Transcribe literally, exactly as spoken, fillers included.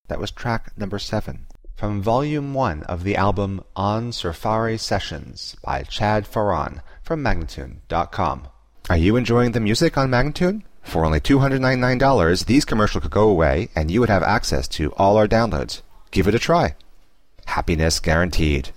That was track number seven, from volume one of the album On Surfari Sessions by Chad Farran from Magnatune dot com. Are you enjoying the music on Magnatune? For only two hundred ninety-nine dollars, these commercials could go away and you would have access to all our downloads. Give it a try. Happiness guaranteed.